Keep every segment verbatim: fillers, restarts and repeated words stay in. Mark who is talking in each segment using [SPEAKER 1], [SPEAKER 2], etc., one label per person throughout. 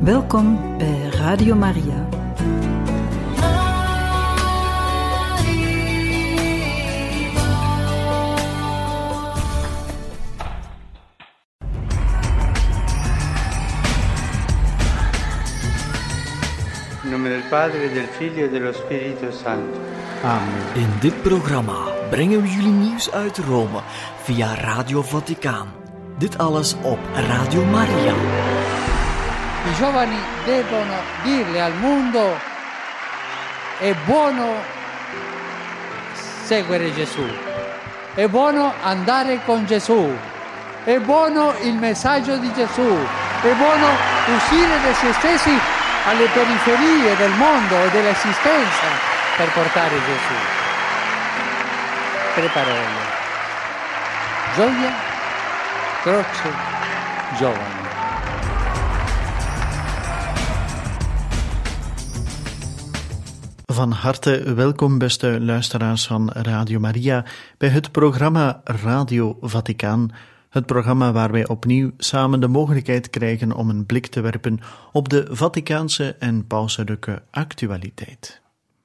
[SPEAKER 1] Welkom bij Radio Maria.
[SPEAKER 2] In nome del Padre, del Figlio e dello Spirito Santo. Amen.
[SPEAKER 3] In dit programma brengen we jullie nieuws uit Rome via Radio Vaticaan. Dit alles op Radio Maria.
[SPEAKER 4] I giovani devono dirle al mondo: è buono seguire Gesù, è buono andare con Gesù, è buono il messaggio di Gesù, è buono uscire da se stessi alle periferie del mondo e dell'esistenza per portare Gesù. Tre parole: gioia, croce, giovani.
[SPEAKER 5] Van harte welkom, beste luisteraars van Radio Maria, bij het programma Radio Vaticaan. Het programma waar wij opnieuw samen de mogelijkheid krijgen om een blik te werpen op de Vaticaanse en pauselijke actualiteit.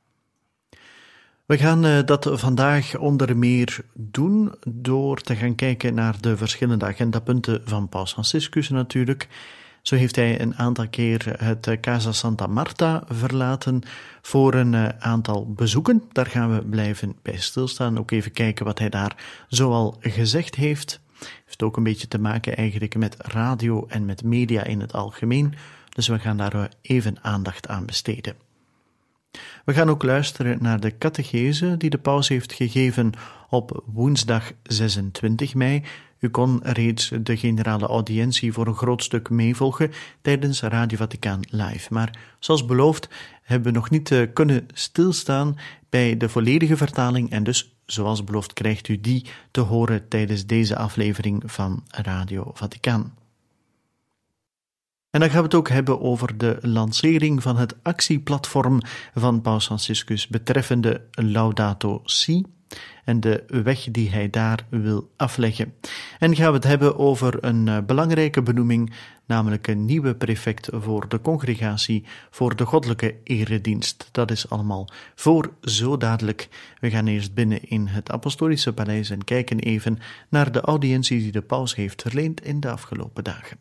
[SPEAKER 5] We gaan dat vandaag onder meer doen door te gaan kijken naar de verschillende agendapunten van Paus Franciscus natuurlijk. Zo heeft hij een aantal keer het Casa Santa Marta verlaten voor een aantal bezoeken. Daar gaan we blijven bij stilstaan. Ook even kijken wat hij daar zoal gezegd heeft. Heeft ook een beetje te maken eigenlijk met radio en met media in het algemeen. Dus we gaan daar even aandacht aan besteden. We gaan ook luisteren naar de catechese die de paus heeft gegeven op woensdag zesentwintig mei. U kon reeds de generale audiëntie voor een groot stuk meevolgen tijdens Radio Vaticaan Live. Maar zoals beloofd hebben we nog niet kunnen stilstaan bij de volledige vertaling en dus, zoals beloofd, krijgt u die te horen tijdens deze aflevering van Radio Vaticaan. En dan gaan we het ook hebben over de lancering van het actieplatform van Paus Franciscus betreffende Laudato Si en de weg die hij daar wil afleggen. En gaan we het hebben over een uh, belangrijke benoeming, namelijk een nieuwe prefect voor de congregatie voor de goddelijke eredienst. Dat is allemaal voor zo dadelijk. We gaan eerst binnen in het Apostolische Paleis en kijken even naar de audiëntie die de paus heeft verleend in de afgelopen dagen.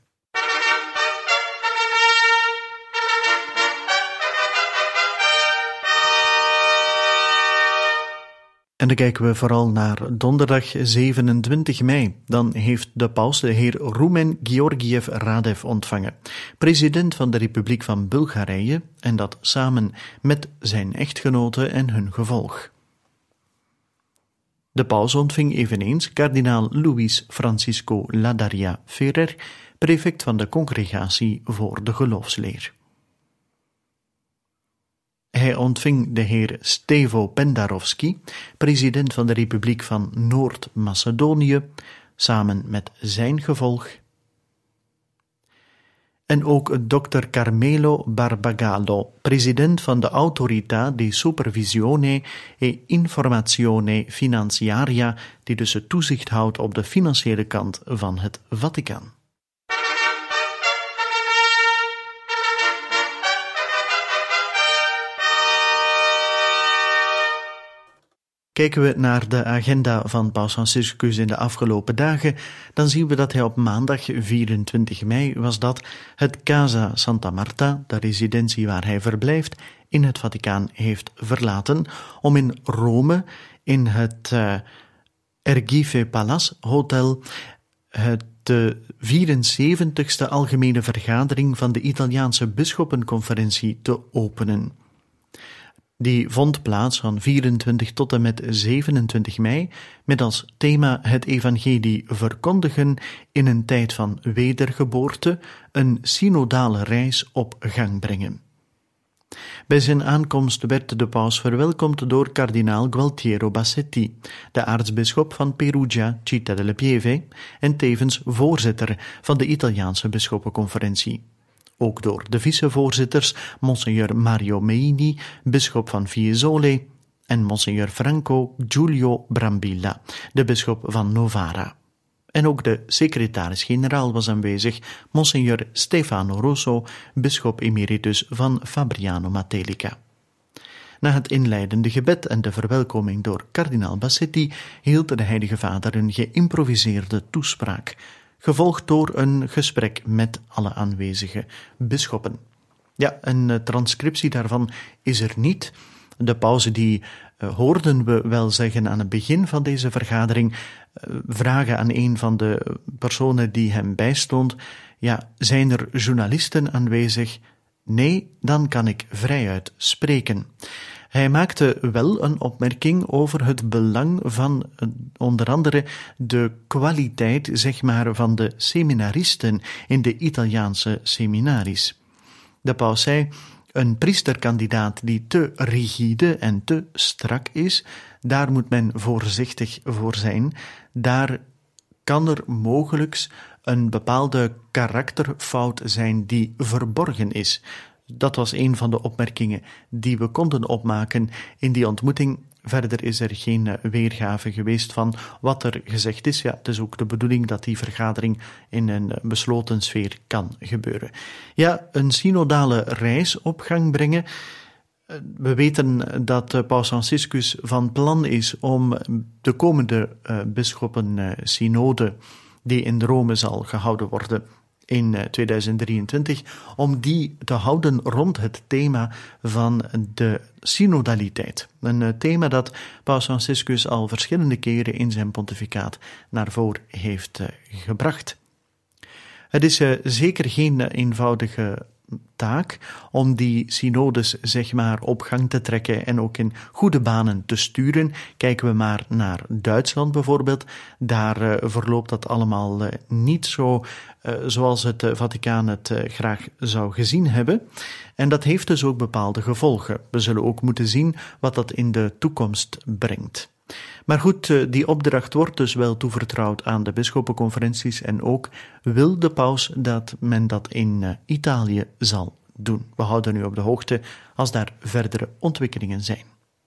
[SPEAKER 5] En dan kijken we vooral naar donderdag zevenentwintig mei. Dan heeft de paus de heer Rumen Georgiev Radev ontvangen, president van de Republiek van Bulgarije, en dat samen met zijn echtgenote en hun gevolg. De paus ontving eveneens kardinaal Luis Francisco Ladaria Ferrer, prefect van de Congregatie voor de Geloofsleer. Hij ontving de heer Stevo Pendarovski, president van de Republiek van Noord-Macedonië, samen met zijn gevolg. En ook dokter Carmelo Barbagallo, president van de Autorità di Supervisione e Informazione Finanziaria, die dus het toezicht houdt op de financiële kant van het Vaticaan. Kijken we naar de agenda van Paus Franciscus in de afgelopen dagen, dan zien we dat hij op maandag vierentwintig mei was dat het Casa Santa Marta, de residentie waar hij verblijft, in het Vaticaan heeft verlaten om in Rome, in het uh, Ergife Palace Hotel, het de vierenzeventigste algemene vergadering van de Italiaanse bisschoppenconferentie te openen. Die vond plaats van vierentwintig tot en met zevenentwintig mei, met als thema het evangelie verkondigen in een tijd van wedergeboorte, een synodale reis op gang brengen. Bij zijn aankomst werd de paus verwelkomd door kardinaal Gualtiero Bassetti, de aartsbisschop van Perugia, Città delle Pieve, en tevens voorzitter van de Italiaanse bisschoppenconferentie. Ook door de vicevoorzitters Monsignor Mario Meini, bisschop van Fiesole, en Monsignor Franco Giulio Brambilla, de bisschop van Novara. En ook de secretaris-generaal was aanwezig, Monsignor Stefano Rosso, bisschop emeritus van Fabriano Matelica. Na het inleidende gebed en de verwelkoming door kardinaal Bassetti hield de Heilige Vader een geïmproviseerde toespraak, gevolgd door een gesprek met alle aanwezige bisschoppen. Ja, een transcriptie daarvan is er niet. De paus die uh, hoorden we wel zeggen aan het begin van deze vergadering, uh, vragen aan een van de personen die hem bijstond, ja, zijn er journalisten aanwezig? Nee, dan kan ik vrijuit spreken. Hij maakte wel een opmerking over het belang van uh, onder andere de kwaliteit, zeg maar, van de seminaristen in de Italiaanse seminaries. De paus zei: een priesterkandidaat die te rigide en te strak is, daar moet men voorzichtig voor zijn. Daar kan er mogelijk een bepaalde karakterfout zijn die verborgen is. Dat was een van de opmerkingen die we konden opmaken in die ontmoeting. Verder is er geen weergave geweest van wat er gezegd is. Ja, het is ook de bedoeling dat die vergadering in een besloten sfeer kan gebeuren. Ja, een synodale reis op gang brengen. We weten dat paus Franciscus van plan is om de komende uh, bisschoppen-synode, die in Rome zal gehouden worden in tweeduizend drieëntwintig, om die te houden rond het thema van de synodaliteit. Een thema dat paus Franciscus al verschillende keren in zijn pontificaat naar voren heeft gebracht. Het is zeker geen eenvoudige taak om die synodes, zeg maar, op gang te trekken en ook in goede banen te sturen. Kijken we maar naar Duitsland bijvoorbeeld. Daar uh, verloopt dat allemaal uh, niet zo uh, zoals het uh, Vaticaan het uh, graag zou gezien hebben. En dat heeft dus ook bepaalde gevolgen. We zullen ook moeten zien wat dat in de toekomst brengt. Maar goed, die opdracht wordt dus wel toevertrouwd aan de bisschoppenconferenties en ook wil de paus dat men dat in Italië zal doen. We houden u op de hoogte als daar verdere ontwikkelingen zijn.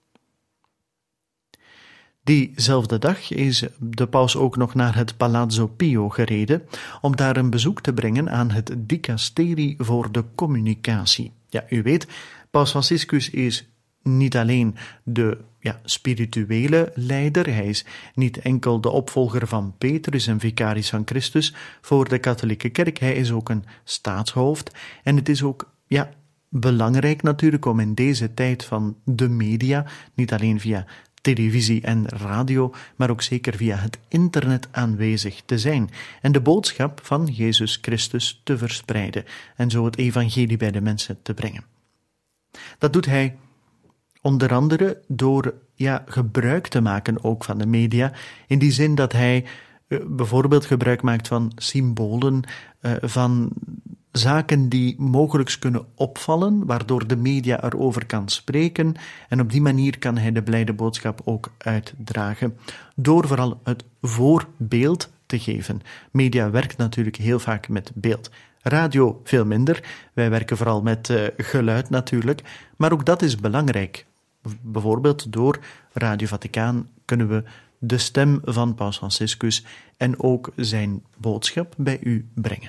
[SPEAKER 5] Diezelfde dag is de paus ook nog naar het Palazzo Pio gereden om daar een bezoek te brengen aan het dicasterie voor de communicatie. Ja, u weet, paus Franciscus is niet alleen de ja, spirituele leider, hij is niet enkel de opvolger van Petrus en vicaris van Christus voor de katholieke kerk, hij is ook een staatshoofd. En het is ook ja, belangrijk natuurlijk om in deze tijd van de media, niet alleen via televisie en radio, maar ook zeker via het internet aanwezig te zijn en de boodschap van Jezus Christus te verspreiden en zo het evangelie bij de mensen te brengen. Dat doet hij onder andere door ja, gebruik te maken ook van de media, in die zin dat hij uh, bijvoorbeeld gebruik maakt van symbolen, uh, van zaken die mogelijk kunnen opvallen, waardoor de media erover kan spreken, en op die manier kan hij de blijde boodschap ook uitdragen, door vooral het voorbeeld te geven. Media werkt natuurlijk heel vaak met beeld. Radio veel minder, wij werken vooral met uh, geluid natuurlijk, maar ook dat is belangrijk. Bijvoorbeeld door Radio Vaticaan kunnen we de stem van paus Franciscus en ook zijn boodschap bij u brengen.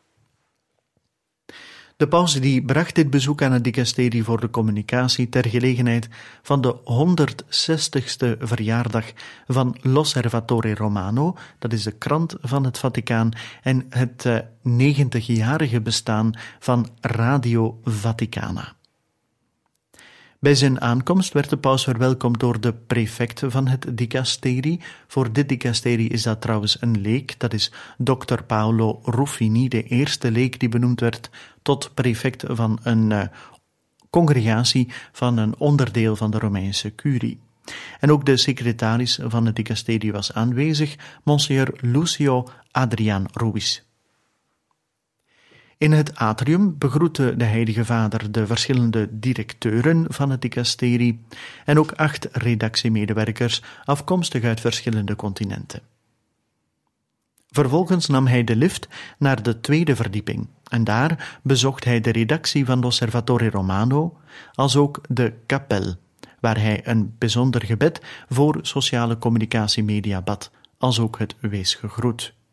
[SPEAKER 5] De paus die bracht dit bezoek aan het dicasterie voor de communicatie ter gelegenheid van de honderdzestigste verjaardag van L'Osservatore Romano, dat is de krant van het Vaticaan, en het uh, negentigjarige bestaan van Radio Vaticana. Bij zijn aankomst werd de paus verwelkomd door de prefect van het dicasterie. Voor dit dicasterie is dat trouwens een leek, dat is dokter Paolo Ruffini, de eerste leek die benoemd werd tot prefect van een uh, congregatie van een onderdeel van de Romeinse curie. En ook de secretaris van het dicasterie was aanwezig, Monsignor Lucio Adrian Ruiz. In het atrium begroette de Heilige Vader de verschillende directeuren van het dicasterie en ook acht redactiemedewerkers afkomstig uit verschillende continenten. Vervolgens nam hij de lift naar de tweede verdieping en daar bezocht hij de redactie van L'Osservatore Romano, als ook de kapel, waar hij een bijzonder gebed voor sociale communicatiemedia bad, als ook het wees gegroet.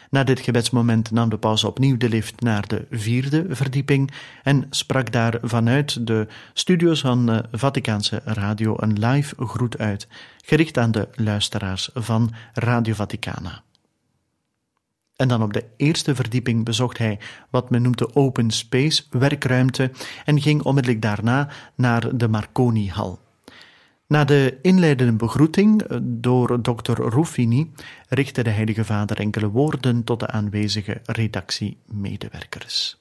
[SPEAKER 5] Na dit gebedsmoment nam de paus opnieuw de lift naar de vierde verdieping en sprak daar vanuit de studio's van de Vaticaanse Radio een live groet uit, gericht aan de luisteraars van Radio Vaticana. En dan op de eerste verdieping bezocht hij wat men noemt de open space werkruimte en ging onmiddellijk daarna naar de Marconi-hal. Na de inleidende begroeting door dokter Ruffini richtte de Heilige Vader enkele woorden tot de aanwezige redactiemedewerkers.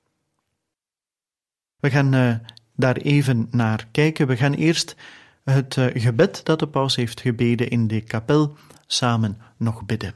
[SPEAKER 5] We gaan uh, daar even naar kijken. We gaan eerst het uh, gebed dat de paus heeft gebeden in de kapel samen nog bidden.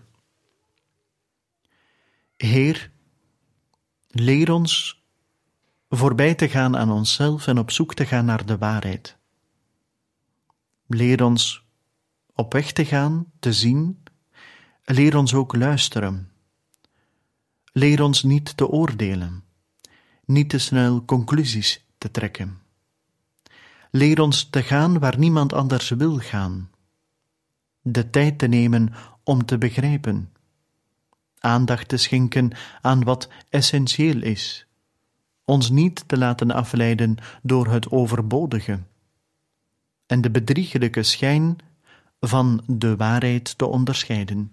[SPEAKER 5] Heer, leer ons voorbij te gaan aan onszelf en op zoek te gaan naar de waarheid. Leer ons op weg te gaan, te zien. Leer ons ook luisteren. Leer ons niet te oordelen, niet te snel conclusies te trekken. Leer ons te gaan waar niemand anders wil gaan. De tijd te nemen om te begrijpen. Aandacht te schenken aan wat essentieel is. Ons niet te laten afleiden door het overbodige. En de bedriegelijke schijn van de waarheid te onderscheiden.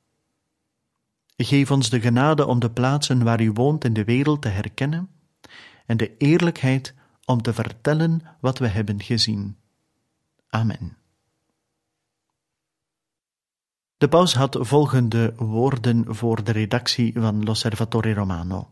[SPEAKER 5] Geef ons de genade om de plaatsen waar u woont in de wereld te herkennen en de eerlijkheid om te vertellen wat we hebben gezien. Amen. De paus had volgende woorden voor de redactie van L'Osservatore Romano.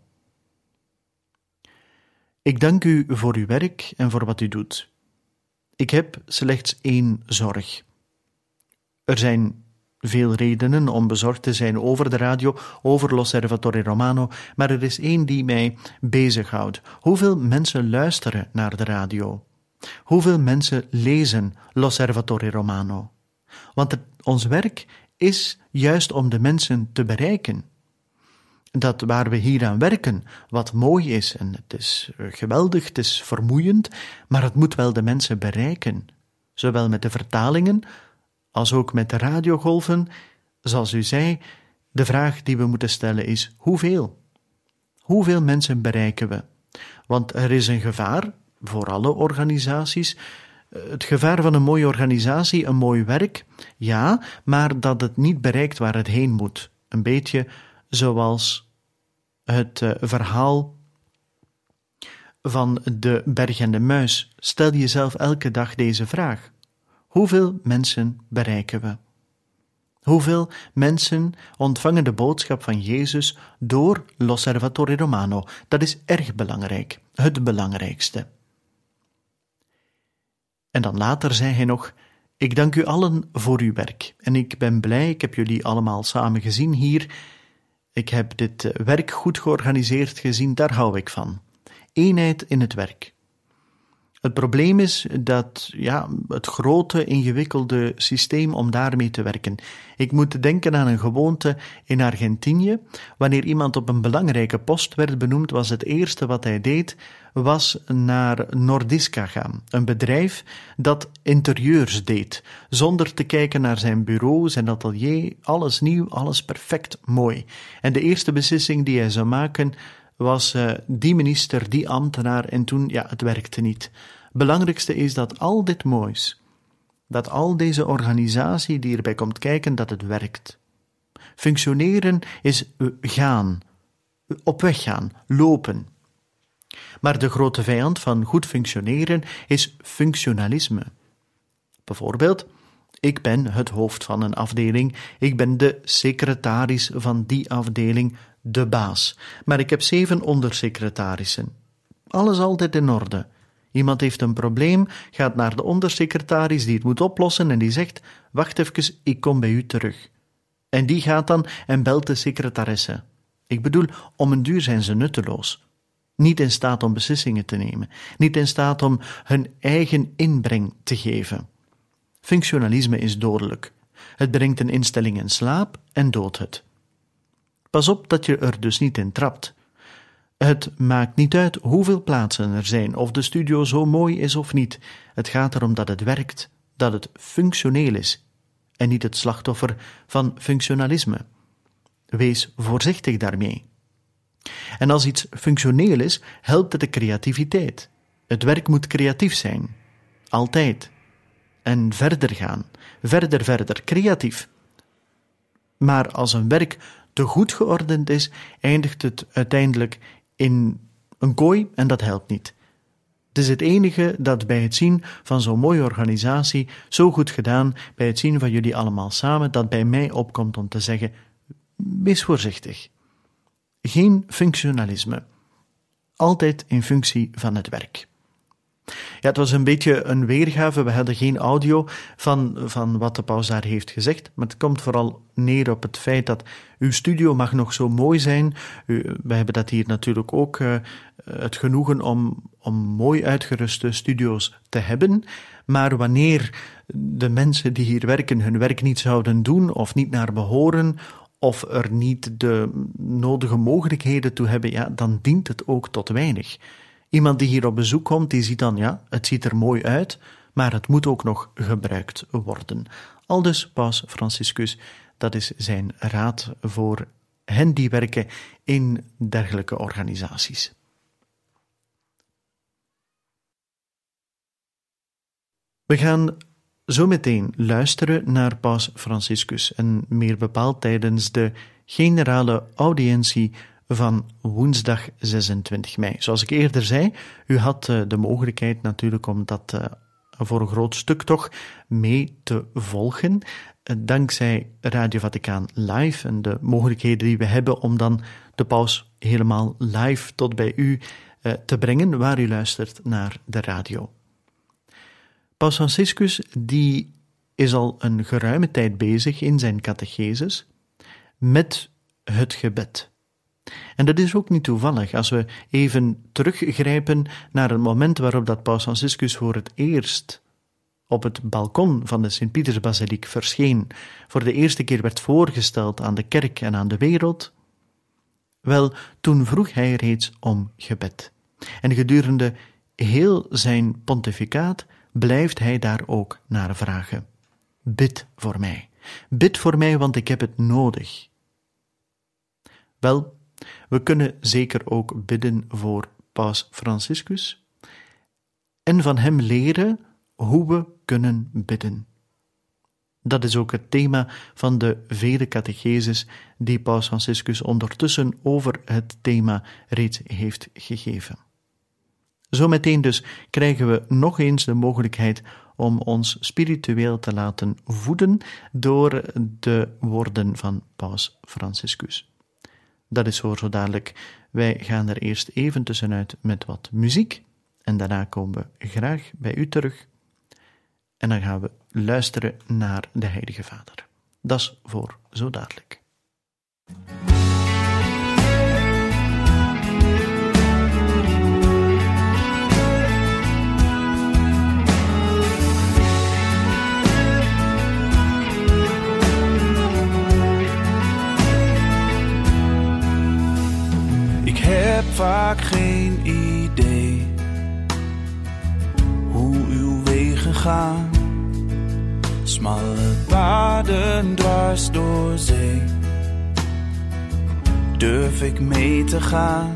[SPEAKER 5] Ik dank u voor uw werk en voor wat u doet. Ik heb slechts één zorg. Er zijn veel redenen om bezorgd te zijn over de radio, over L'Osservatore Romano, maar er is één die mij bezighoudt. Hoeveel mensen luisteren naar de radio? Hoeveel mensen lezen L'Osservatore Romano? Want het, ons werk is juist om de mensen te bereiken. Dat waar we hier aan werken, wat mooi is, en het is geweldig, het is vermoeiend, maar het moet wel de mensen bereiken. Zowel met de vertalingen, als ook met de radiogolven. Zoals u zei, de vraag die we moeten stellen is, hoeveel? Hoeveel mensen bereiken we? Want er is een gevaar, voor alle organisaties, het gevaar van een mooie organisatie, een mooi werk, ja, maar dat het niet bereikt waar het heen moet. Een beetje zoals het uh, verhaal van de berg en de muis. Stel jezelf elke dag deze vraag. Hoeveel mensen bereiken we? Hoeveel mensen ontvangen de boodschap van Jezus door L'Osservatore Romano? Dat is erg belangrijk, het belangrijkste. En dan later zei hij nog, ik dank u allen voor uw werk. En ik ben blij, ik heb jullie allemaal samen gezien hier. Ik heb dit werk goed georganiseerd gezien, daar hou ik van. Eenheid in het werk. Het probleem is dat, ja, het grote, ingewikkelde systeem om daarmee te werken. Ik moet denken aan een gewoonte in Argentinië. Wanneer iemand op een belangrijke post werd benoemd, was het eerste wat hij deed, was naar Nordiska gaan. Een bedrijf dat interieurs deed, zonder te kijken naar zijn bureau, zijn atelier, alles nieuw, alles perfect, mooi. En de eerste beslissing die hij zou maken, was uh, die minister, die ambtenaar, en toen, ja, het werkte niet. Belangrijkste is dat al dit moois, dat al deze organisatie die erbij komt kijken, dat het werkt. Functioneren is uh, gaan, op weg gaan, lopen. Maar de grote vijand van goed functioneren is functionalisme. Bijvoorbeeld, ik ben het hoofd van een afdeling, ik ben de secretaris van die afdeling, de baas. Maar ik heb zeven ondersecretarissen. Alles altijd in orde. Iemand heeft een probleem, gaat naar de ondersecretaris die het moet oplossen en die zegt, wacht even, ik kom bij u terug. En die gaat dan en belt de secretaresse. Ik bedoel, om een duur zijn ze nutteloos. Niet in staat om beslissingen te nemen. Niet in staat om hun eigen inbreng te geven. Functionalisme is dodelijk. Het brengt een instelling in slaap en doodt het. Pas op dat je er dus niet in trapt. Het maakt niet uit hoeveel plaatsen er zijn, of de studio zo mooi is of niet. Het gaat erom dat het werkt, dat het functioneel is, en niet het slachtoffer van functionalisme. Wees voorzichtig daarmee. En als iets functioneel is, helpt het de creativiteit. Het werk moet creatief zijn. Altijd. En verder gaan. Verder, verder. Creatief. Maar als een werk te goed geordend is, eindigt het uiteindelijk in een kooi en dat helpt niet. Het is het enige dat bij het zien van zo'n mooie organisatie, zo goed gedaan, bij het zien van jullie allemaal samen, dat bij mij opkomt om te zeggen, wees voorzichtig. Geen functionalisme. Altijd in functie van het werk. Ja, het was een beetje een weergave. We hadden geen audio van, van wat de paus daar heeft gezegd, maar het komt vooral neer op het feit dat uw studio mag nog zo mooi zijn. U, wij hebben dat hier natuurlijk ook uh, het genoegen om, om mooi uitgeruste studio's te hebben, maar wanneer de mensen die hier werken hun werk niet zouden doen of niet naar behoren, of er niet de nodige mogelijkheden toe hebben, ja, dan dient het ook tot weinig. Iemand die hier op bezoek komt, die ziet dan, ja, het ziet er mooi uit, maar het moet ook nog gebruikt worden. Aldus Paus Franciscus, dat is zijn raad voor hen die werken in dergelijke organisaties. We gaan zo meteen luisteren naar Paus Franciscus en meer bepaald tijdens de generale audiëntie van woensdag zesentwintig mei. Zoals ik eerder zei, u had uh, de mogelijkheid natuurlijk om dat uh, voor een groot stuk toch mee te volgen, uh, dankzij Radio Vaticaan Live en de mogelijkheden die we hebben om dan de paus helemaal live tot bij u uh, te brengen, waar u luistert naar de radio. Paus Franciscus die is al een geruime tijd bezig in zijn catecheses met het gebed. En dat is ook niet toevallig. Als we even teruggrijpen naar het moment waarop dat Paus Franciscus voor het eerst op het balkon van de Sint-Pietersbasiliek verscheen, voor de eerste keer werd voorgesteld aan de kerk en aan de wereld, wel, toen vroeg hij reeds om gebed. En gedurende heel zijn pontificaat blijft hij daar ook naar vragen. Bid voor mij. Bid voor mij, want ik heb het nodig. Wel, we kunnen zeker ook bidden voor Paus Franciscus en van hem leren hoe we kunnen bidden. Dat is ook het thema van de vele catecheses die Paus Franciscus ondertussen over het thema reeds heeft gegeven. Zometeen dus krijgen we nog eens de mogelijkheid om ons spiritueel te laten voeden door de woorden van Paus Franciscus. Dat is voor zo dadelijk. Wij gaan er eerst even tussenuit met wat muziek en daarna komen we graag bij u terug en dan gaan we luisteren naar de Heilige Vader. Dat is voor zo dadelijk.
[SPEAKER 6] Ik heb vaak geen idee hoe uw wegen gaan. Smalle paden dwars door zee. Durf ik mee te gaan?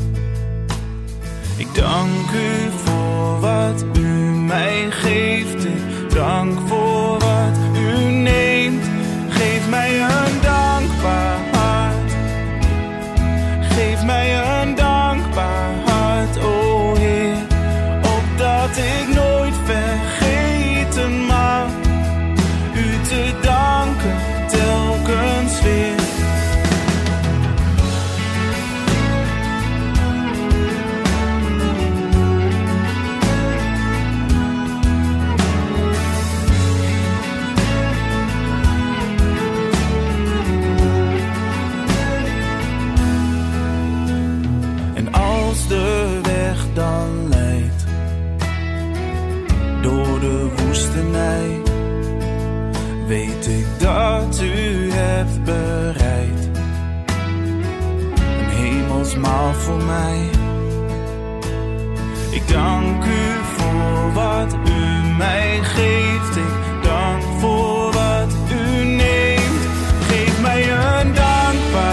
[SPEAKER 6] Ik dank u voor wat u mij geeft. Ik dank voor wat u neemt. Geef mij een dankbaar hart. Geef mij een dankbaar hart, o Heer, opdat ik nooit vergeten mag u te danken telkens weer. De weg dan leidt door de woestenij, weet ik dat u hebt bereid een hemelsmaal voor mij. Ik dank u voor wat u mij geeft, ik dank voor wat u neemt. Geef mij een dankbaar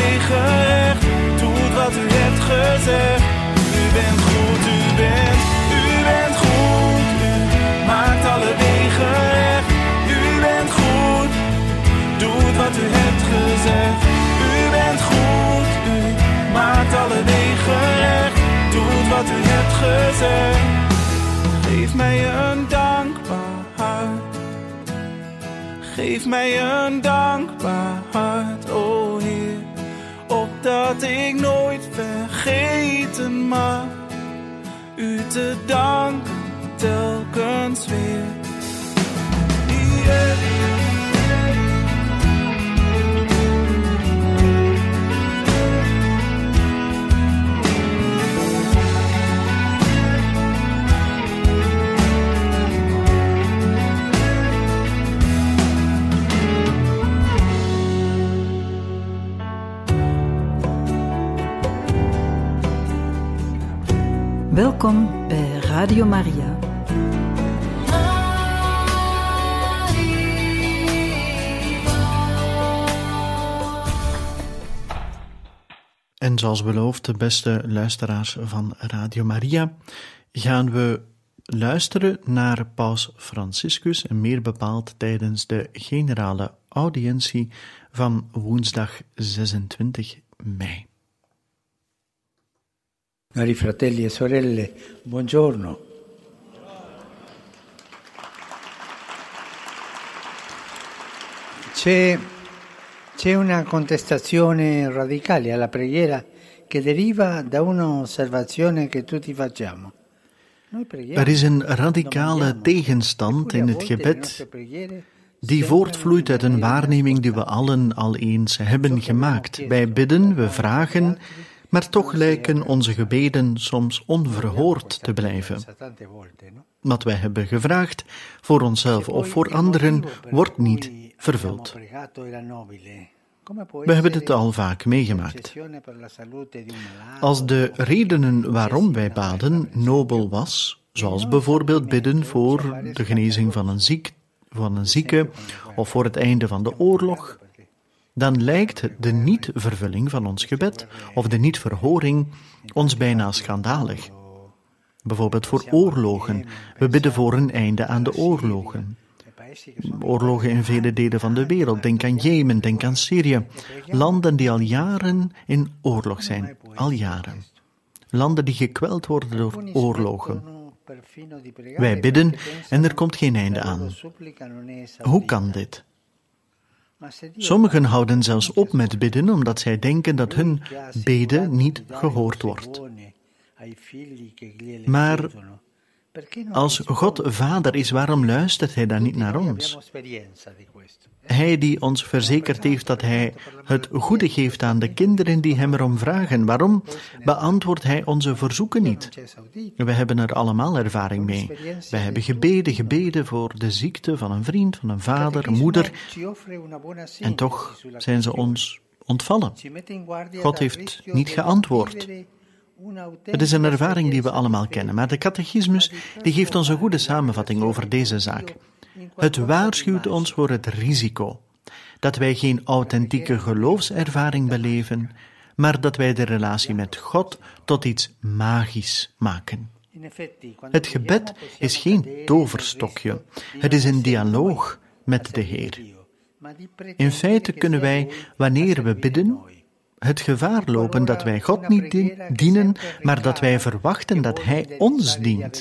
[SPEAKER 6] wegen recht, doet wat u hebt gezegd. U bent goed, u bent, u bent goed, u maakt alle wegen recht. U bent goed, doet wat u hebt gezegd. U bent goed, u maakt alle wegen recht, doet wat u hebt gezegd. Geef mij een dankbaar hart, geef mij een dankbaar hart, o Heer, opdat ik nooit vergeten mag u te danken telkens weer. Yeah.
[SPEAKER 1] Welkom bij Radio Maria.
[SPEAKER 5] En zoals beloofd, beste luisteraars van Radio Maria, gaan we luisteren naar Paus Franciscus en meer bepaald tijdens de generale audiëntie van woensdag zesentwintig mei.
[SPEAKER 2] Cari fratelli e sorelle, buongiorno. C'è, c'è una contestazione radicale alla preghiera che deriva da un'osservazione che tutti facciamo.
[SPEAKER 5] Er is een radicale tegenstand in het gebed die voortvloeit uit een waarneming die we allen al eens hebben gemaakt. Wij bidden, we vragen, maar toch lijken onze gebeden soms onverhoord te blijven. Wat wij hebben gevraagd, voor onszelf of voor anderen, wordt niet vervuld. We hebben dit al vaak meegemaakt. Als de redenen waarom wij baden nobel was, zoals bijvoorbeeld bidden voor de genezing van een, ziek, van een zieke of voor het einde van de oorlog, dan lijkt de niet-vervulling van ons gebed of de niet-verhoring ons bijna schandalig. Bijvoorbeeld voor oorlogen. We bidden voor een einde aan de oorlogen. Oorlogen in vele delen van de wereld. Denk aan Jemen, denk aan Syrië. Landen die al jaren in oorlog zijn. Al jaren. Landen die gekweld worden door oorlogen. Wij bidden en er komt geen einde aan. Hoe kan dit? Sommigen houden zelfs op met bidden omdat zij denken dat hun bede niet gehoord wordt. Maar als God Vader is, waarom luistert Hij dan niet naar ons? Hij die ons verzekerd heeft dat Hij het goede geeft aan de kinderen die Hem erom vragen, waarom beantwoordt Hij onze verzoeken niet? We hebben er allemaal ervaring mee. Wij hebben gebeden, gebeden voor de ziekte van een vriend, van een vader, een moeder, en toch zijn ze ons ontvallen. God heeft niet geantwoord. Het is een ervaring die we allemaal kennen, maar de catechismus die geeft ons een goede samenvatting over deze zaak. Het waarschuwt ons voor het risico dat wij geen authentieke geloofservaring beleven, maar dat wij de relatie met God tot iets magisch maken. Het gebed is geen toverstokje, het is een dialoog met de Heer. In feite kunnen wij, wanneer we bidden, het gevaar lopen dat wij God niet dienen, maar dat wij verwachten dat Hij ons dient.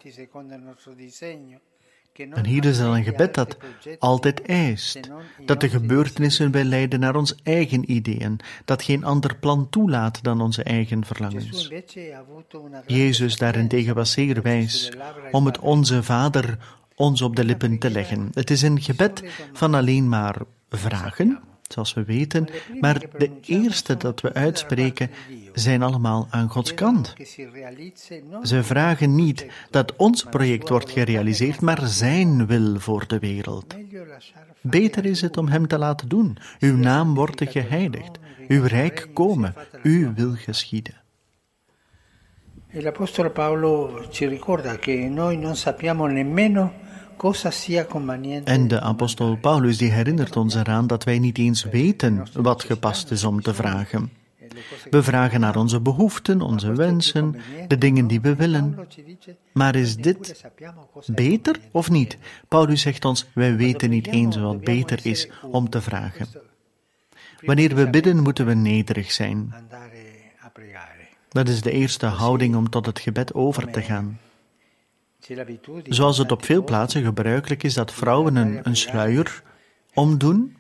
[SPEAKER 5] En hier is al een gebed dat altijd eist, dat de gebeurtenissen wij leiden naar ons eigen ideeën, dat geen ander plan toelaat dan onze eigen verlangens. Jezus daarentegen was zeer wijs om het Onze Vader ons op de lippen te leggen. Het is een gebed van alleen maar vragen, zoals we weten, maar de eerste dat we uitspreken zijn allemaal aan Gods kant. Ze vragen niet dat ons project wordt gerealiseerd, maar zijn wil voor de wereld. Beter is het om Hem te laten doen. Uw naam wordt geheiligd, uw rijk komen, uw wil geschieden.
[SPEAKER 2] L'Apostolo Paolo ci ricorda che noi non sappiamo nemmeno cosa sia conveniente.
[SPEAKER 5] En de apostel Paulus die herinnert ons eraan dat wij niet eens weten wat gepast is om te vragen. We vragen naar onze behoeften, onze wensen, de dingen die we willen. Maar is dit beter of niet? Paulus zegt ons, wij weten niet eens wat beter is om te vragen. Wanneer we bidden, moeten we nederig zijn. Dat is de eerste houding om tot het gebed over te gaan. Zoals het op veel plaatsen gebruikelijk is dat vrouwen een, een sluier omdoen,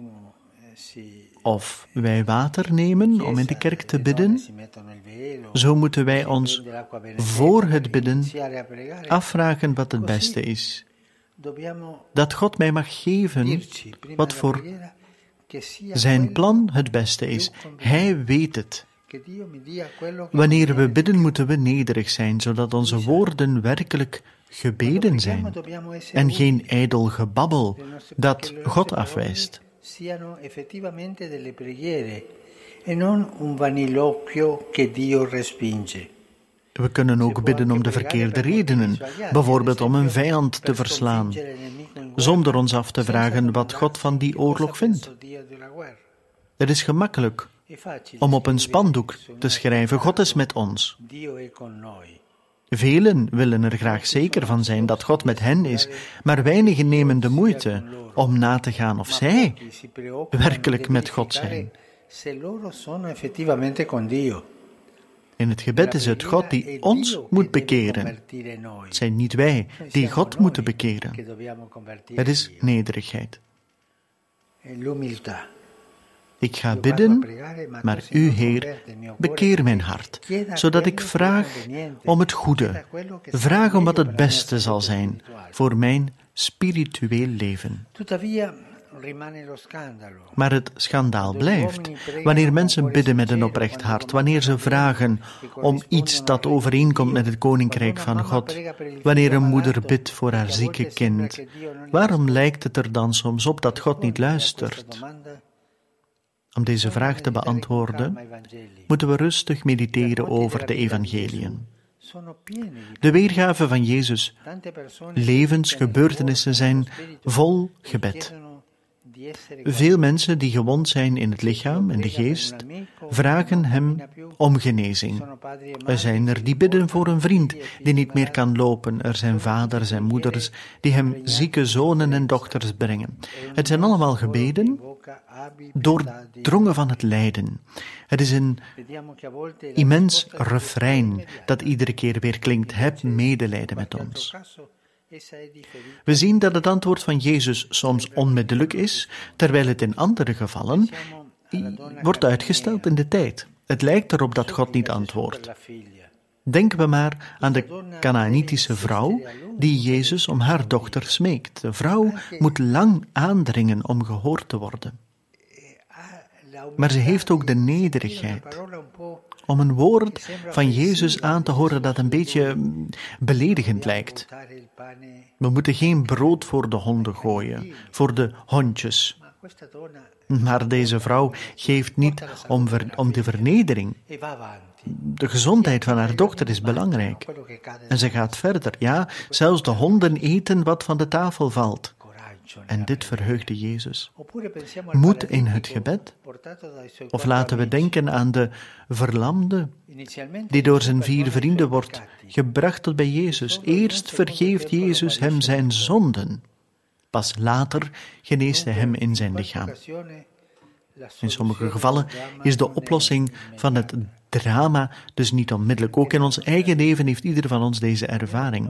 [SPEAKER 5] of wij water nemen om in de kerk te bidden, zo moeten wij ons voor het bidden afvragen wat het beste is. Dat God mij mag geven wat voor zijn plan het beste is. Hij weet het. Wanneer we bidden, moeten we nederig zijn, zodat onze woorden werkelijk gebeden zijn en geen ijdel gebabbel dat God afwijst.
[SPEAKER 2] Siano effettivamente delle preghiere e non un vaniloquio che Dio respinge.
[SPEAKER 5] We kunnen ook bidden om de verkeerde redenen, bijvoorbeeld om een vijand te verslaan, zonder ons af te vragen wat God van die oorlog vindt. Het is gemakkelijk om op een spandoek te schrijven, God is met ons. Velen willen er graag zeker van zijn dat God met hen is, maar weinigen nemen de moeite om na te gaan of zij werkelijk met God zijn. In het gebed is het God die ons moet bekeren. Het zijn niet wij die God moeten bekeren. Het is nederigheid. Ik ga bidden, maar u, Heer, bekeer mijn hart, zodat ik vraag om het goede, vraag om wat het beste zal zijn voor mijn spiritueel leven. Maar het schandaal blijft wanneer mensen bidden met een oprecht hart, wanneer ze vragen om iets dat overeenkomt met het koninkrijk van God, wanneer een moeder bidt voor haar zieke kind. Waarom lijkt het er dan soms op dat God niet luistert? Om deze vraag te beantwoorden, moeten we rustig mediteren over de evangeliën. De weergave van Jezus' levensgebeurtenissen zijn vol gebed. Veel mensen die gewond zijn in het lichaam en de geest, vragen hem om genezing. Er zijn er die bidden voor een vriend die niet meer kan lopen. Er zijn vaders en moeders die hem zieke zonen en dochters brengen. Het zijn allemaal gebeden doordrongen van het lijden. Het is een immens refrein dat iedere keer weer klinkt: heb medelijden met ons. We zien dat het antwoord van Jezus soms onmiddellijk is, terwijl het in andere gevallen wordt uitgesteld in de tijd. Het lijkt erop dat God niet antwoordt. Denken we maar aan de Kanaanitische vrouw die Jezus om haar dochter smeekt. De vrouw moet lang aandringen om gehoord te worden. Maar ze heeft ook de nederigheid om een woord van Jezus aan te horen dat een beetje beledigend lijkt. We moeten geen brood voor de honden gooien, voor de hondjes. Maar deze vrouw geeft niet om, ver, om de vernedering. De gezondheid van haar dochter is belangrijk. En ze gaat verder. Ja, zelfs de honden eten wat van de tafel valt. En dit verheugde Jezus. Moed in het gebed? Of laten we denken aan de verlamde, die door zijn vier vrienden wordt gebracht tot bij Jezus. Eerst vergeeft Jezus hem zijn zonden. Pas later geneest hij hem in zijn lichaam. In sommige gevallen is de oplossing van het drama dus niet onmiddellijk. Ook in ons eigen leven heeft ieder van ons deze ervaring.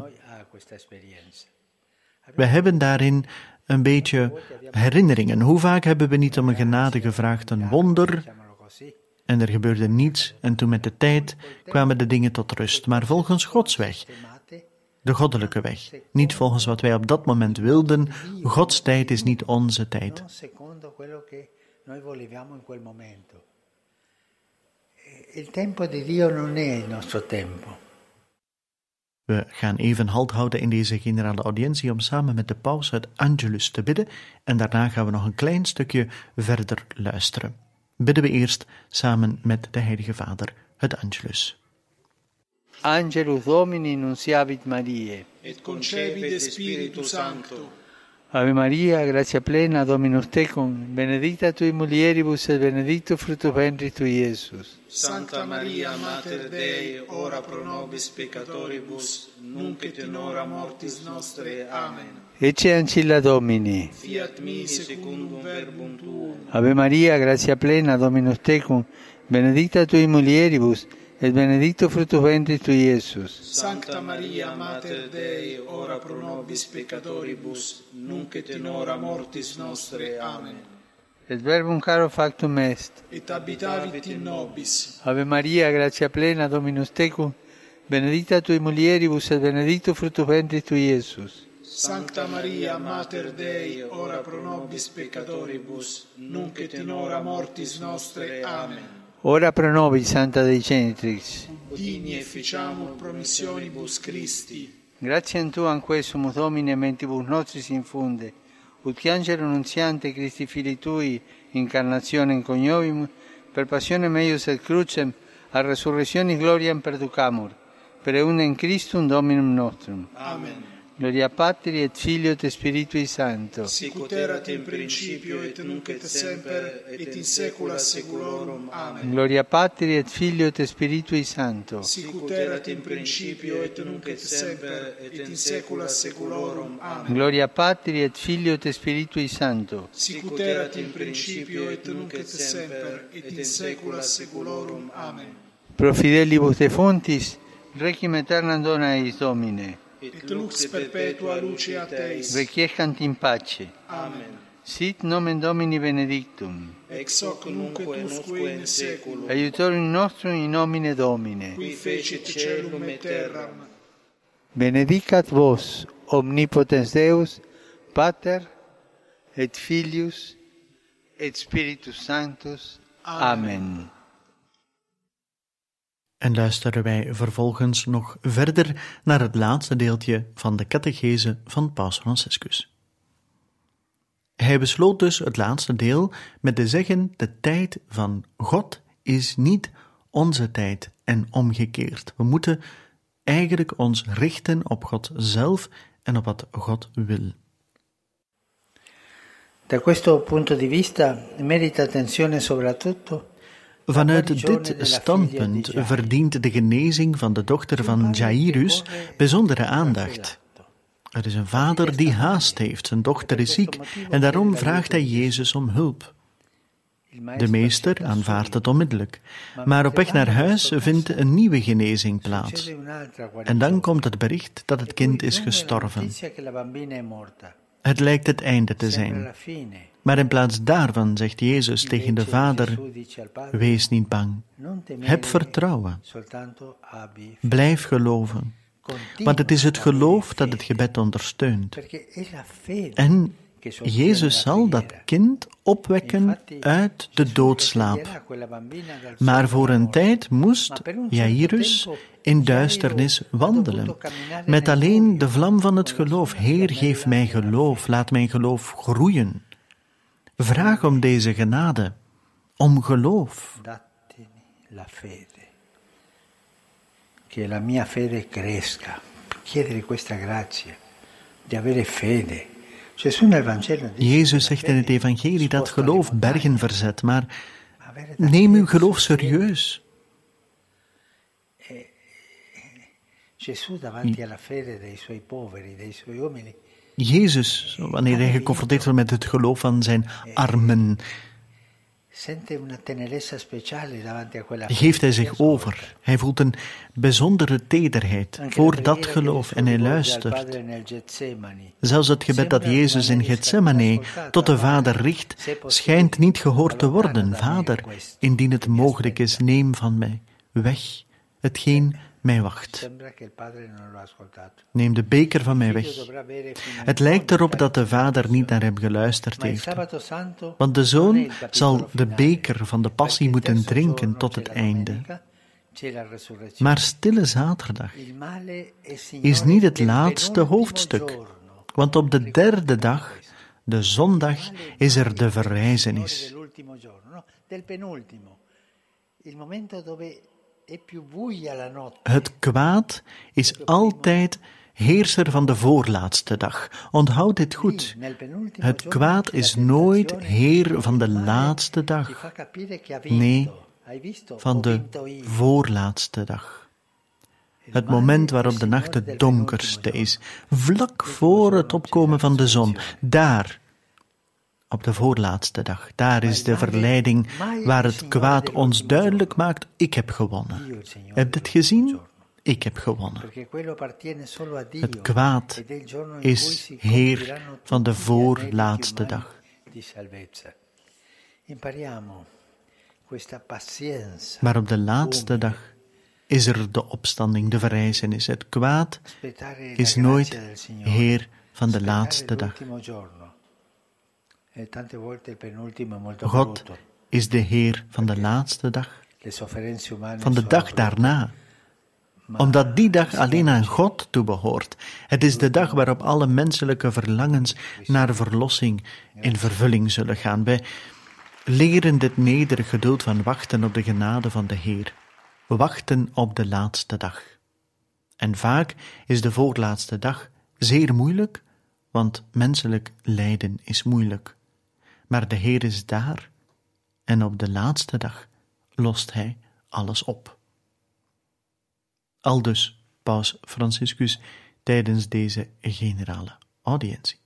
[SPEAKER 5] We hebben daarin een beetje herinneringen. Hoe vaak hebben we niet om een genade gevraagd, een wonder, en er gebeurde niets, en toen met de tijd kwamen de dingen tot rust, maar volgens Gods weg, de goddelijke weg, niet volgens wat wij op dat moment wilden. Gods tijd is niet onze tijd.
[SPEAKER 2] Il tempo di Dio non è il nostro tempo.
[SPEAKER 5] We gaan even halt houden in deze generale audiëntie om samen met de paus het Angelus te bidden en daarna gaan we nog een klein stukje verder luisteren. Bidden we eerst samen met de Heilige Vader het Angelus.
[SPEAKER 2] Angelus Domini nunciavit Mariae.
[SPEAKER 7] et concepit Spiritu Sancto.
[SPEAKER 2] Ave Maria, grazia plena, Dominus tecum, benedicta tui mulieribus et benedictus fructus ventris tui, Iesus.
[SPEAKER 7] Santa Maria, Mater Dei, ora pro nobis peccatoribus, nunc et in hora mortis nostre. Amen.
[SPEAKER 2] Ecce ancilla Domini.
[SPEAKER 7] Fiat mi secundum verbum tuum.
[SPEAKER 2] Ave Maria, grazia plena, Dominus tecum, benedicta tui mulieribus, et benedictus fructus ventris tui, Iesus.
[SPEAKER 7] Santa Maria, Mater Dei, ora pro nobis peccatoribus, nunc et in hora mortis nostre. Amen.
[SPEAKER 2] Et verbum caro factum est.
[SPEAKER 7] Et habitavit in nobis.
[SPEAKER 2] Ave Maria, grazia plena, Dominus tecum, benedicta tui mulieribus, et benedictus fructus ventris tui, Iesus.
[SPEAKER 7] Sancta Maria, Mater Dei, ora pro nobis peccatoribus, nunc et in hora mortis nostre. Amen.
[SPEAKER 2] Ora pro nobis, Santa Dei Genitrix.
[SPEAKER 7] Digni efficiamur promissionibus Christi.
[SPEAKER 2] Gratiam Tuam quesumus, Domine, mentibus nostris infunde, ut che angelo nunziante Christi Filii Tui, incarnationem coniovimus, per passionem eius et crucem, a resurrectionis gloriam perducamur, per eundem Christum Dominum nostrum.
[SPEAKER 7] Amen.
[SPEAKER 2] Gloria Patri et Filio et Spiritui Sancto.
[SPEAKER 7] Sicut erat in principio et nunc et semper et in saecula saeculorum. Amen.
[SPEAKER 2] Gloria Patri et Filio et Spiritui Sancto.
[SPEAKER 7] Sicut erat in principio et nunc et semper et in saecula saeculorum. Amen.
[SPEAKER 2] Gloria Patri et Filio et Spiritui Sancto.
[SPEAKER 7] Sicut erat in principio et nunc et semper et in saecula saeculorum. Amen.
[SPEAKER 2] Pro fidelibus defuntis, requiem aeternam dona eis, Domine.
[SPEAKER 7] Et lux perpetua luceat eis.
[SPEAKER 2] Requiescant in pace.
[SPEAKER 7] Amen.
[SPEAKER 2] Sit nomen Domini benedictum.
[SPEAKER 7] Ex hoc nunc et usque in saeculum.
[SPEAKER 2] Aiutorium nostrum in nomine Domine.
[SPEAKER 7] Qui fecit caelum et terram.
[SPEAKER 2] Benedicat vos, omnipotens Deus, Pater, et Filius, et Spiritus Sanctus. Amen.
[SPEAKER 5] En luisteren wij vervolgens nog verder naar het laatste deeltje van de catechese van Paus Franciscus. Hij besloot dus het laatste deel met te zeggen: de tijd van God is niet onze tijd en omgekeerd. We moeten eigenlijk ons richten op God zelf en op wat God wil.
[SPEAKER 2] Da questo punto di vista merita attenzione soprattutto.
[SPEAKER 5] Vanuit dit standpunt verdient de genezing van de dochter van Jairus bijzondere aandacht. Er is een vader die haast heeft, zijn dochter is ziek en daarom vraagt hij Jezus om hulp. De meester aanvaardt het onmiddellijk, maar op weg naar huis vindt een nieuwe genezing plaats. En dan komt het bericht dat het kind is gestorven. Het lijkt het einde te zijn. Maar in plaats daarvan zegt Jezus tegen de vader: wees niet bang, heb vertrouwen, blijf geloven, want het is het geloof dat het gebed ondersteunt. En Jezus zal dat kind opwekken uit de doodslaap. Maar voor een tijd moest Jairus in duisternis wandelen, met alleen de vlam van het geloof. Heer, geef mij geloof, laat mijn geloof groeien. Vraag om deze genade, om geloof.
[SPEAKER 2] La fede, che la mia fede cresca, chiedere questa grazia, di avere fede.
[SPEAKER 5] Jezus zegt in het evangelie dat geloof bergen verzet, maar neem uw geloof serieus. Jezus, wanneer hij geconfronteerd wordt met het geloof van zijn armen, geeft hij zich over. Hij voelt een bijzondere tederheid voor dat geloof en hij luistert. Zelfs het gebed dat Jezus in Gethsemane tot de Vader richt, schijnt niet gehoord te worden. Vader, indien het mogelijk is, neem van mij weg hetgeen mij wacht. Neem de beker van mij weg. Het lijkt erop dat de Vader niet naar hem geluisterd heeft. Want de Zoon zal de beker van de passie moeten drinken tot het einde. Maar Stille Zaterdag is niet het laatste hoofdstuk. Want op de derde dag, de zondag, is er de verrijzenis. Het kwaad is altijd heerser van de voorlaatste dag. Onthoud dit goed. Het kwaad is nooit heer van de laatste dag. Nee, van de voorlaatste dag. Het moment waarop de nacht het donkerste is, vlak voor het opkomen van de zon. Daar, op de voorlaatste dag, daar is de verleiding waar het kwaad ons duidelijk maakt, ik heb gewonnen. Heb je het gezien? Ik heb gewonnen. Het kwaad is heer van de voorlaatste dag. Maar op de laatste dag is er de opstanding, de verrijzenis. Het kwaad is nooit heer van de laatste dag. God is de heer van de laatste dag, van de dag daarna. Omdat die dag alleen aan God toebehoort. Het is de dag waarop alle menselijke verlangens naar verlossing in vervulling zullen gaan. Wij leren dit nederig geduld van wachten op de genade van de Heer. Wachten op de laatste dag. En vaak is de voorlaatste dag zeer moeilijk, want menselijk lijden is moeilijk. Maar de Heer is daar en op de laatste dag lost Hij alles op. Aldus Paus Franciscus tijdens deze generale audiëntie.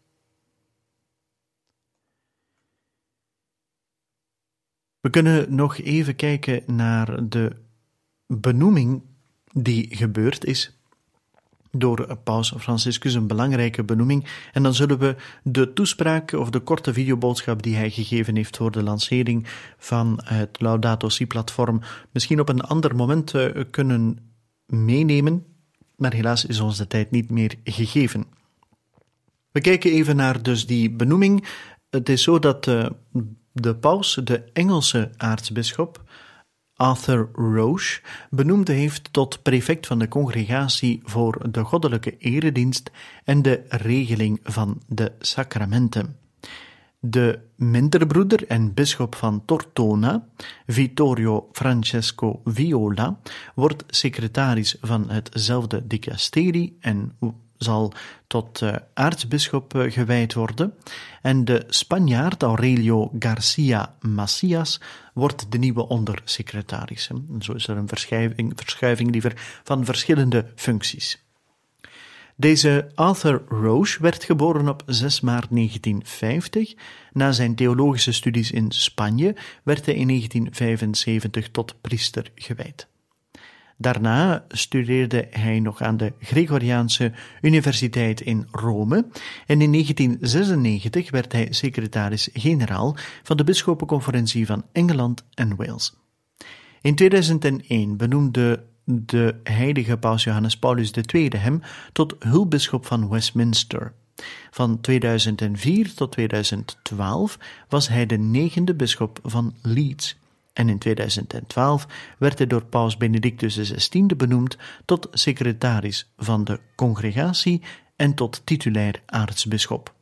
[SPEAKER 5] We kunnen nog even kijken naar de benoeming die gebeurd is door Paus Franciscus, een belangrijke benoeming. En dan zullen we de toespraak of de korte videoboodschap die hij gegeven heeft voor de lancering van het Laudato Si-platform misschien op een ander moment uh, kunnen meenemen, maar helaas is ons de tijd niet meer gegeven. We kijken even naar dus die benoeming. Het is zo dat uh, de paus, de Engelse aartsbisschop, Arthur Roche, benoemd heeft tot prefect van de Congregatie voor de Goddelijke Eredienst en de regeling van de sacramenten. De minderbroeder en bisschop van Tortona, Vittorio Francesco Viola, wordt secretaris van hetzelfde dicasterie en zal tot uh, aartsbisschop uh, gewijd worden. En de Spanjaard Aurelio Garcia Macias wordt de nieuwe ondersecretaris. En zo is er een verschuiving, verschuiving liever van verschillende functies. Deze Arthur Roche werd geboren op zes maart negentien vijftig. Na zijn theologische studies in Spanje werd hij in negentien vijfenzeventig tot priester gewijd. Daarna studeerde hij nog aan de Gregoriaanse Universiteit in Rome en in negentien zesennegentig werd hij secretaris-generaal van de Bisschoppenconferentie van Engeland en Wales. In tweeduizend één benoemde de heilige paus Johannes Paulus de Tweede hem tot hulpbisschop van Westminster. Van tweeduizend vier tot tweeduizend twaalf was hij de negende bisschop van Leeds. En in tweeduizend twaalf werd hij door paus Benedictus de zestiende benoemd tot secretaris van de congregatie en tot titulair aartsbisschop.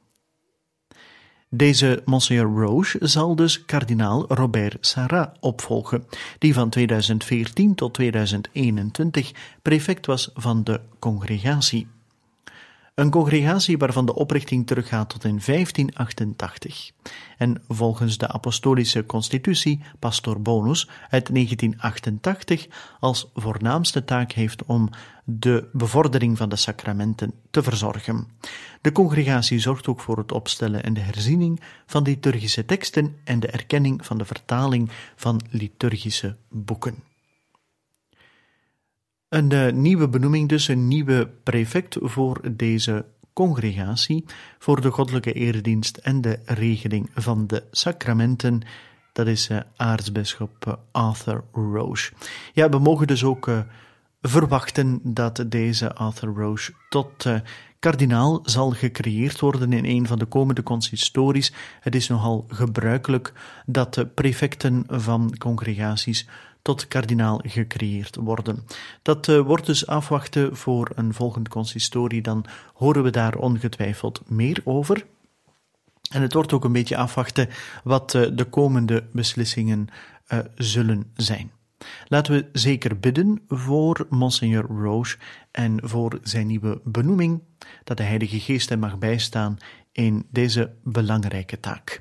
[SPEAKER 5] Deze Monseigneur Roche zal dus kardinaal Robert Sarrat opvolgen, die van tweeduizend veertien tot tweeduizend eenentwintig prefect was van de congregatie. Een congregatie waarvan de oprichting teruggaat tot in vijftien achtentachtig en volgens de apostolische constitutie Pastor Bonus uit negentien achtentachtig als voornaamste taak heeft om de bevordering van de sacramenten te verzorgen. De congregatie zorgt ook voor het opstellen en de herziening van liturgische teksten en de erkenning van de vertaling van liturgische boeken. Een uh, nieuwe benoeming dus, een nieuwe prefect voor deze congregatie, voor de goddelijke eredienst en de regeling van de sacramenten. Dat is uh, aartsbisschop uh, Arthur Roche. Ja, we mogen dus ook uh, verwachten dat deze Arthur Roche tot uh, kardinaal zal gecreëerd worden in een van de komende consistories. Het is nogal gebruikelijk dat de prefecten van congregaties tot kardinaal gecreëerd worden. Dat uh, wordt dus afwachten voor een volgend consistorie, dan horen we daar ongetwijfeld meer over. En het wordt ook een beetje afwachten wat uh, de komende beslissingen uh, zullen zijn. Laten we zeker bidden voor Monseigneur Roche en voor zijn nieuwe benoeming, dat de Heilige Geest hem mag bijstaan in deze belangrijke taak.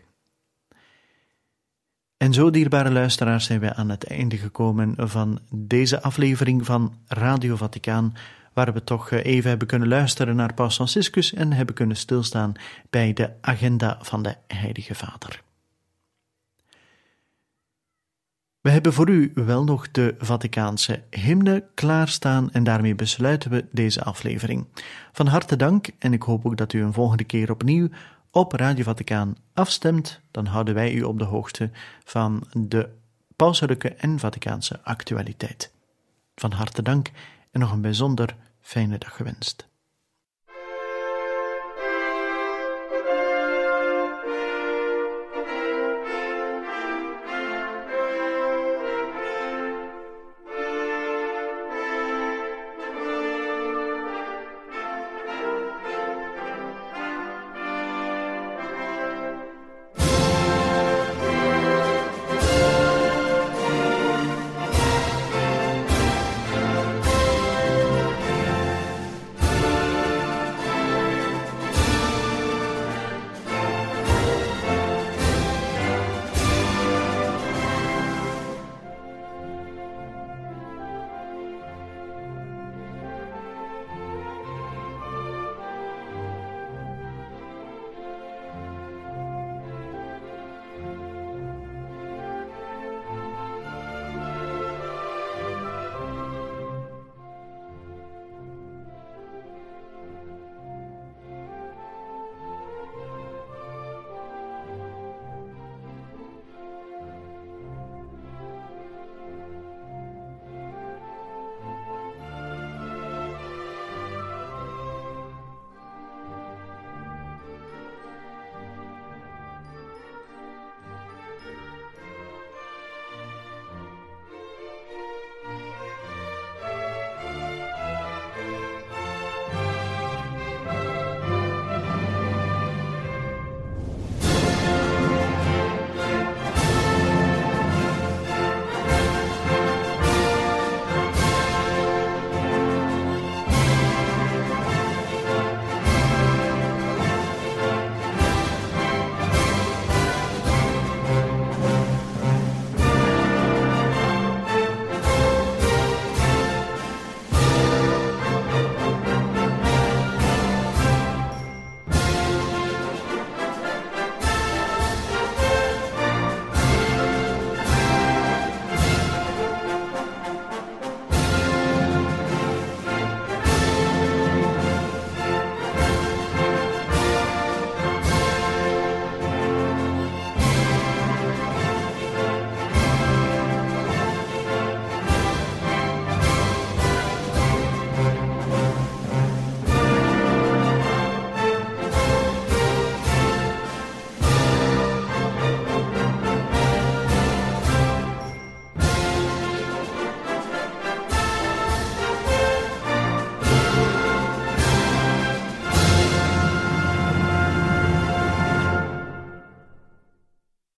[SPEAKER 5] En zo, dierbare luisteraars, zijn we aan het einde gekomen van deze aflevering van Radio Vaticaan, waar we toch even hebben kunnen luisteren naar Paus Franciscus en hebben kunnen stilstaan bij de agenda van de Heilige Vader. We hebben voor u wel nog de Vaticaanse hymne klaarstaan en daarmee besluiten we deze aflevering. Van harte dank en ik hoop ook dat u een volgende keer opnieuw op Radio Vaticaan afstemt. Dan houden wij u op de hoogte van de pauselijke en Vaticaanse actualiteit. Van harte dank en nog een bijzonder fijne dag gewenst.